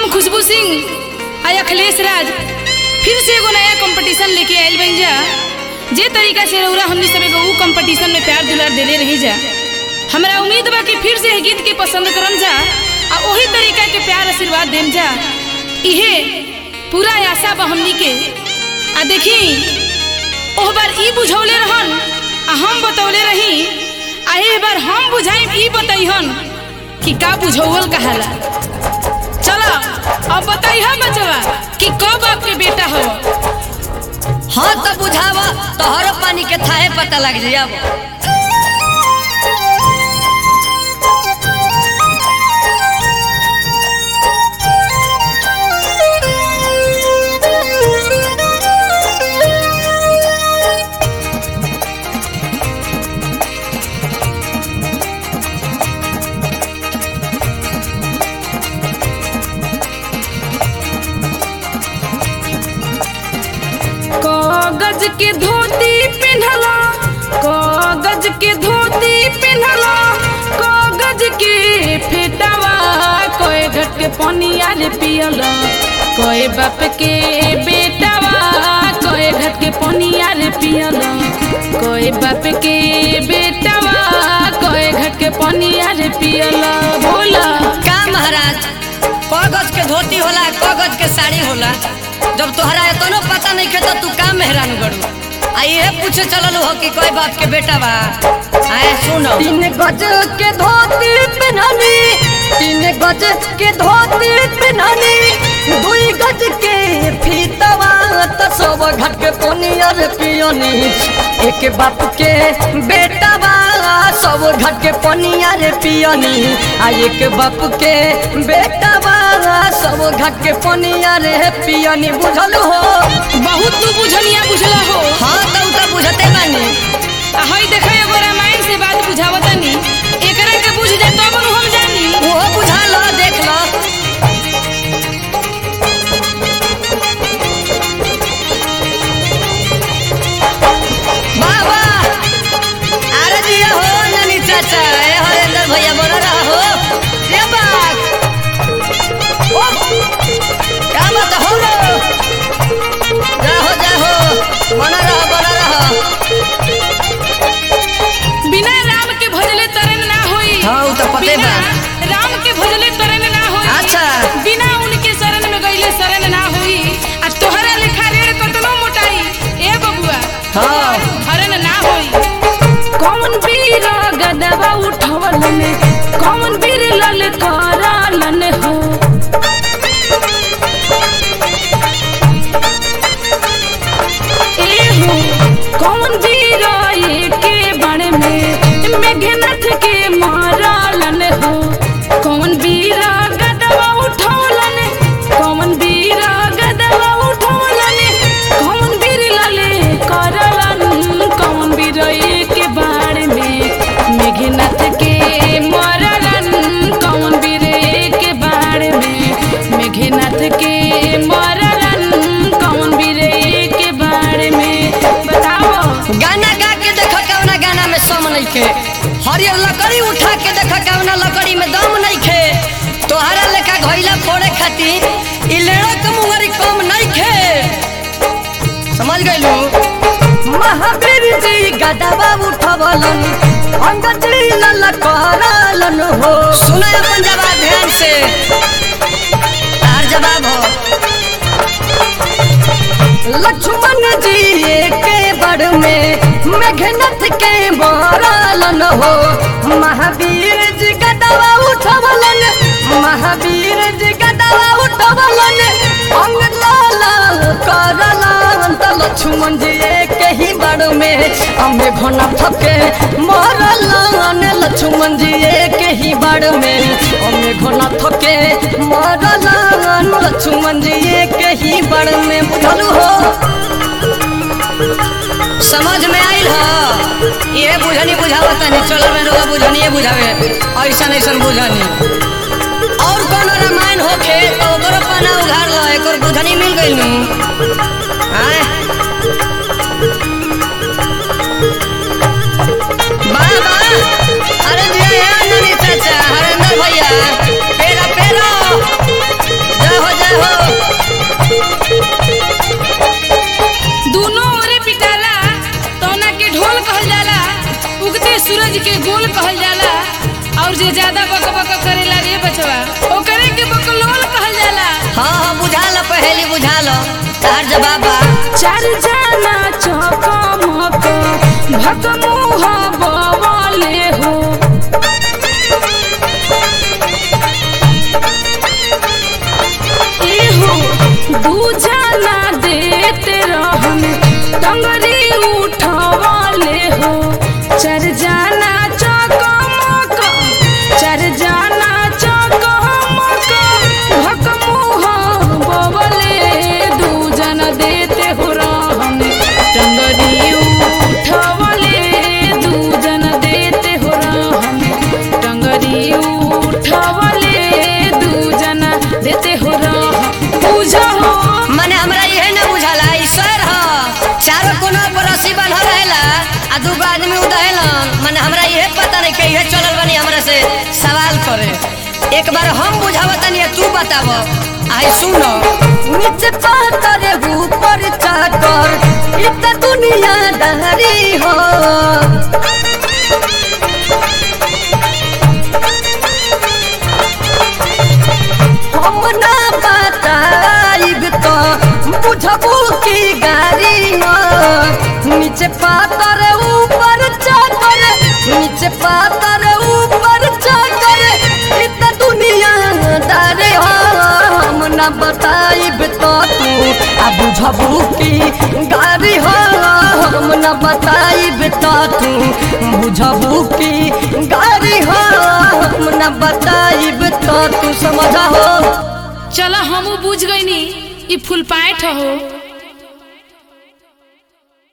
हम खुशबू सिंह आ अखिलेश राज फिर से एगो नया कंपटीशन लेके आयल बन जा। जे तरीका से रउरा हमनी सब एगो कंपटीशन में प्यार दुलार देले रही जा। हमरा उम्मीद बा कि फिर से गीत के पसंद करम जा आ वही तरीका के प्यार आशीर्वाद देम जा। इहे पूरा आशा बा हमनी के। आ देखी ओह बार ई बुझौले रहन आ हम बतौले रही आ ए बार हम बुझाई ई बताइहन कि का बुझौल कहाला। चलो अब बताइह बचवा कि कब आपके बेटा हो। हाँ तो बुझाव तोहरो पानी के थाहे पता लग जाए। कागज के धोती पहनला, कागज के धोती पहनला, कागज के फेटावा कोई घट के पनिया रे पियला, कोई बाप के बेटावा कोई घट के पनिया रे पियला, कोई बाप के बेटावा कोई घट के पनिया रे पियला। बोला का महाराज कागज के धोती होला, कागज के साड़ी होला। जब तोहरा इतनो पता नहीं के तो तू का मेहरान गड़ू आ ये पूछे चलल हो कि कोई बाप के बेटा बा। आए सुनो 3 गज के धोती पहननी, 3 गज के धोती पहननी, 2 गज के फीतवा त सब घट के पनिया रे पियनी। एक बाप के बेटा बा सब घट के पनिया रे पियनी। आ एक बाप के बेटा बा सब घट के पनिया रे पियनी। बुझल हो बहुत तू बुझनिया बुझला हो। हाँ तो बुझते बानी। हई देखा एगो रामायण से बात बुझावतानी, एकरा के बुझ जा तब हम जानी। वो बुझा लो देख लो। बाबा अरे दिया हो नानी चाचा ए हरेंद्र भैया बोला रहा हो ये बात ओ क्या बात हो लो जाओ बना रहा। बिना राम के भजले तरन ना होई। हाँ वो तो पते बा। राम के भजले तरन ना होई। अच्छा बिना उनके शरण में गईले शरण ना होई। आ तोहरा लेखा रेड़ कतनो मोटाई ए बबुआ हाँ हरण ना होई। कौन वीर गदवा उठवलन, कौन वीर ललकारलन हो। कौन वीर के बण में मेघनाथ के मारलन हो। कौन वीर गदवा उठौलन, कौन वीर गदवा उठौलन, कौन वीर लले करलन, कौन वीर के बाण में मेघनाथ के मारलन, कौन वीर के बाण में मेघनाथ के मारलन, कौन वीर के बाण में। बताओ गाना गा के देखो कौना गाना में सम नहीं खे। हरियर लकड़ी उठा के देखो कौना लकड़ी में दम नहीं खे। तोहरा लेखा घोइला फोड़े खातिर इ लेड़ा के मुंगरी कम नहीं खे। समझ गइलू। महावीर जी गदवा उठवलन, अंगद जी ललकारलन हो। सुनो अपन जवाब ध्यान से। तार जवाब हो लक्ष्मण जी के बड़ में मेघनाथ के मारलन हो। महावीर जी गदवा उठवलन, महावीर जी गदवा उठवलन, अंग लाल करलन त लक्ष्मण जी के ही बड़ में मेघनाथ के मारलन। लक्ष्मण जी के ही बड़ में मेघनाथ के मारलन, लक्ष्मण जी के ही बड़ में। बुझलू हो समझ में आइल हो। ये बुझनी बुझावता नहीं चलो में रोगा बुझनी बुझावे ऐसा नहीं बुझनी। और कौन रामायण होखे तो ओकरो पना उघार लो एक बुझनी मिल गई नु। बाबा अरे दिया यार नानी चाचा हरेंद्र भैया पेरा पेरा जाओ पहेली बुझा लो तार जवाब बा। चार जाना चकमक भकमुह बवले हो एहो दू जाना देते रहन टंगरी उठवले हो चार जाना चकमक चार जाना चकमक भकमुह बवले दू जना देते हो रहन टंगरी उठवले दू जना देते हो रहन टंगरी उठवले दू जना देते हो रहन पूजा हो मने हमरा इहे ना बुझाला ईश्वर ह चारों कोना पर रस्सी बांधल रहेला आ दूगो आदमी उड़ेलन मने हमरा इहे पता नहीं के इहे चलल बनी हमरा से सवाल करे। एक बार हम बुझावतनी तू बताव आई सुनो। नीचे पातर ऊपर चाकर इत दुनिया दहरी हो हम ना बताइब तो बुझबू की गारी हो। नीचे पातर ऊपर चाकर नीचे पातर ऊपर चाकर इत दुनिया दारे हो। हम ना बताइब तो तू आ बुझबू की गारी हो। हम ना बताइब तो तू बुझबू की गारी हो। हम ना बताइब तो तू समझ हो। चला हमू बुझ गईनी ई फुल पाएठ हो